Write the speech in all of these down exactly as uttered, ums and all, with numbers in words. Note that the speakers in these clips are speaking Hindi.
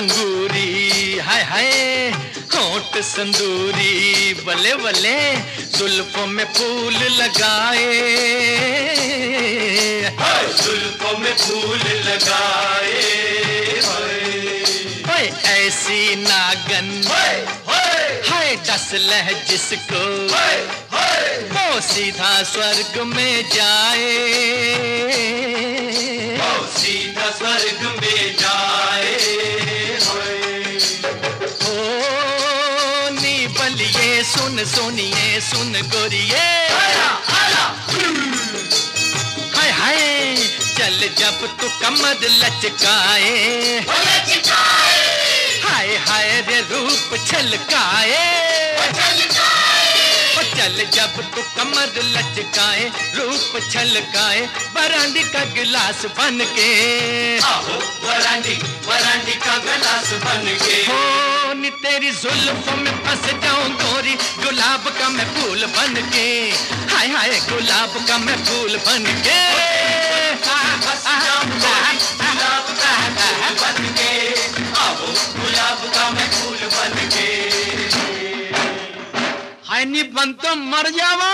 अंगूरी, हाय हाय होंठ संदूरी, बले बले जुल्फों में फूल लगाए, जुल्फों में फूल लगाए, ओए ऐसी नागन हाय डस लह जिसको वो सीधा स्वर्ग में जाए, वो सीधा स्वर्ग में जाए। ओ नी बलिए सुन सुनिए सुन गोरिए, हाय हाय चल जब तू कमर लचकाए, हाय हाय रे रूप छलकाए, चल जब तू कमर लचकाए रूप छलकाए, बरांडी का गिलास बन के, आहो बरांडी बरांडी का गिलास बन के, हो नी तेरी जुल्फों में फंस जाऊं गोरी, गुलाब का मैं फूल बन के, हाय हाय गुलाब का मैं फूल बन के, फंस जाऊं गोरी, गुलाब का मैं फूल बन के, आहो गुलाब का मैं फूल बन के, हाय नी बन तो मर जावा।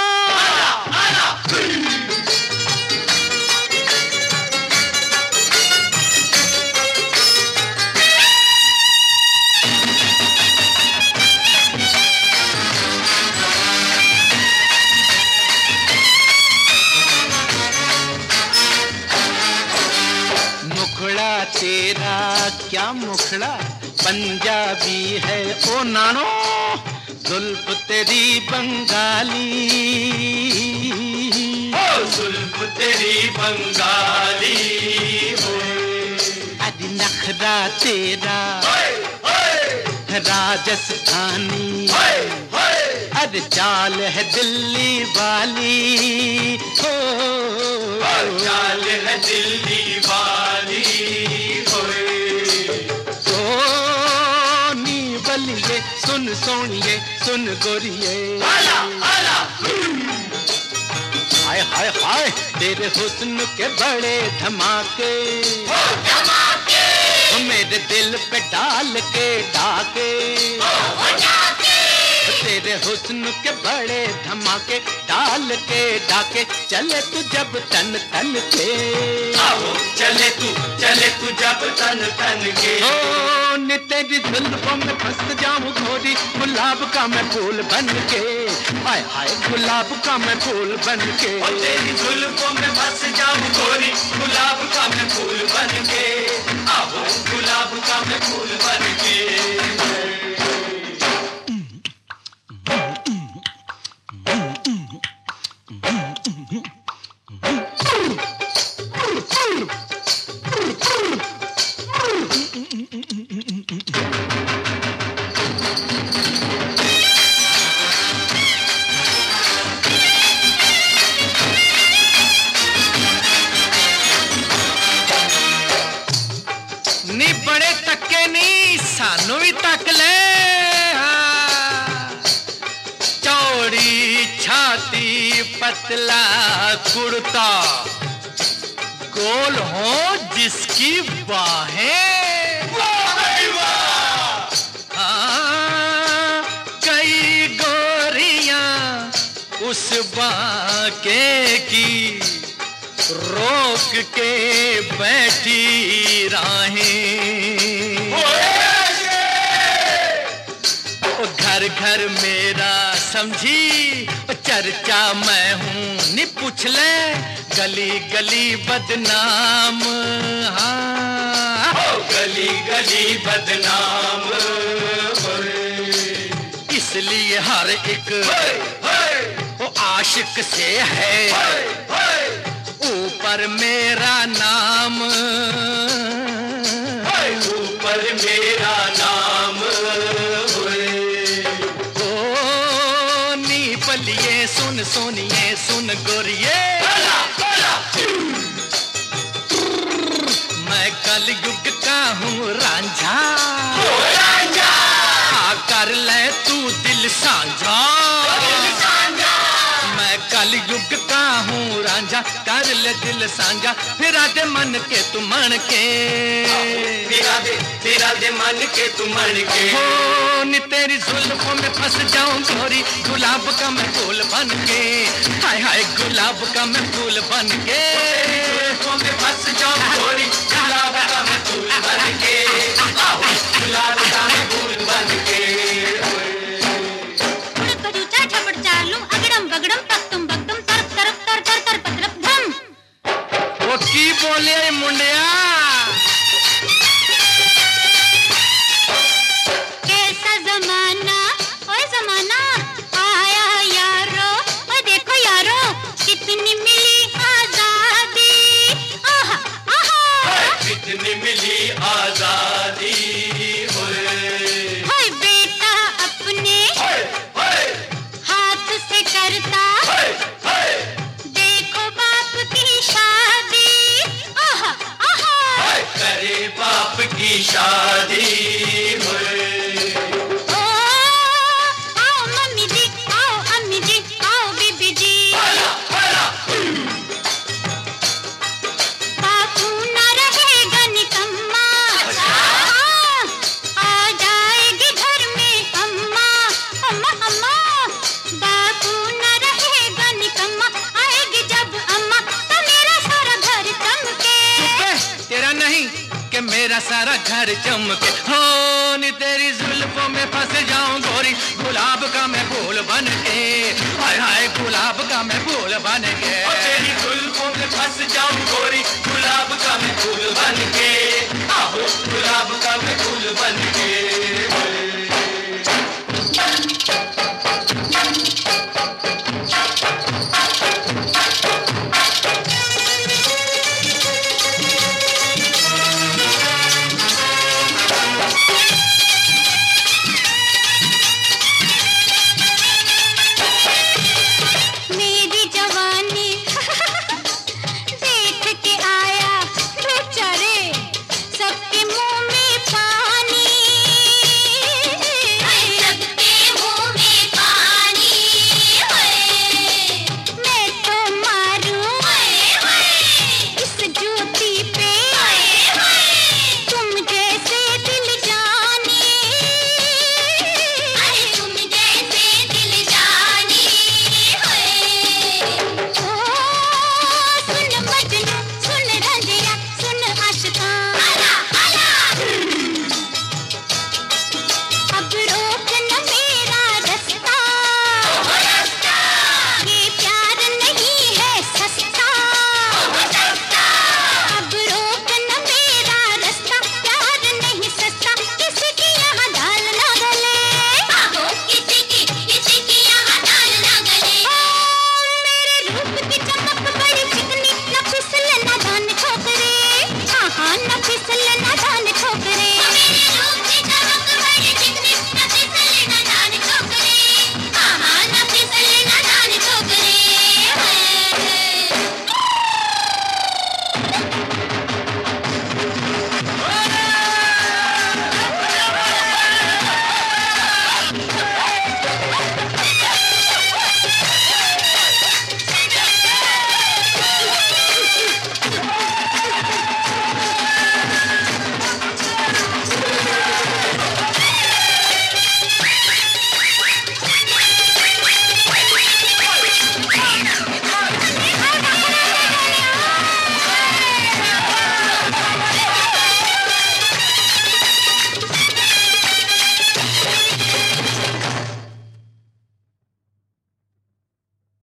मुखड़ा तेरा क्या मुखड़ा पंजाबी है ओ नानो, जुल्फ तेरी बंगाली, ओ जुल्फ तेरी बंगाली, अरे नखरा तेरा राजस्थानी, अरे चाल है दिल्ली वाली, हो चाल है दिल्ली वाली, बलिए सुन सोनिए सुन गोरिए, हाय हाय हाय तेरे हुस्न के बड़े धमाके, मेरे दिल पे डाल के डाके, तेरे हुस्न के बड़े धमाके डाल के डाके, चले तू जब तन तन के, आहो चले तू चले तू जब तन तन के, ओ नी तेरी जुल्फों में फंस जाऊं गोरी, गुलाब का मैं फूल बन के, हाय हाय गुलाब का मैं फूल बन के, ओ तेरी जुल्फों में फंस जाऊं गोरी, गुलाब का मैं फूल बन के, आहो गुलाब का मैं फूल बन के। नी बड़े तक्के नी सानू भी तक ले, चौड़ी छाती पतला कुर्ता, गोल हो जिसकी बाहें, हाँ कई गोरियां उस बाके की रोक के बैठी राहें, ओ घर घर मेरा समझी चर्चा मैं हूँ, नी पूछ ले गली गली बदनाम, हाँ गली गली बदनाम, इसलिए हर एक वो आशिक से है ऊपर मेरा नाम, ऊपर मेरा नाम, ओ नी बलिए सुन सुनिए सुन गोरिए, मैं कल युग का हूँ रांझा, हाँ कर ले तू दिल साझा, मैं कल युग का हूँ रांझा, कर ले दिल सांझा, फिरा दे मन के तू मन के, फिरा दे फिरा दे मन के तू मन के। हो नी तेरी जुल्फों में फंस जाऊं गोरी, गुलाब का मैं फूल बन के, हाय हाय गुलाब का मैं फूल बन के, जुल्फों में फंस जाऊं गोरी, गुलाब का मैं फूल बन के, गुलाब का मैं फूल बन के। वो की बोले मुंडिया, कैसा जमाना, ओए जमाना आया यारो, ओए देखो यारो कितनी मिली आजादी, आहा आहा कितनी मिली आजादी, हाय बेटा अपने हाथ से करता, देखो बाप की शादी, आहा आहा करे बाप की शादी। ओ आओ मम्मी जी, आओ अम्मी जी, आओ बीबी जी, बापू ना रहेगा निकम्मा, हाँ, आ जाएगी घर में अम्मा, अम्मा अम्मा, बापू ना रहेगा निकम्मा, आएगी जब अम्मा तो मेरा सारा घर चमके, तेरा नहीं कि मेरा सारा घर चमके, हो नी तेरी जुल्फों में फंस जाऊं गोरी, गुलाब का मैं फूल बन के, हाय हाय गुलाब का मैं फूल बन के, तेरी जुल्फों में फंस जाऊं गोरी, गुलाब का मैं फूल बन के।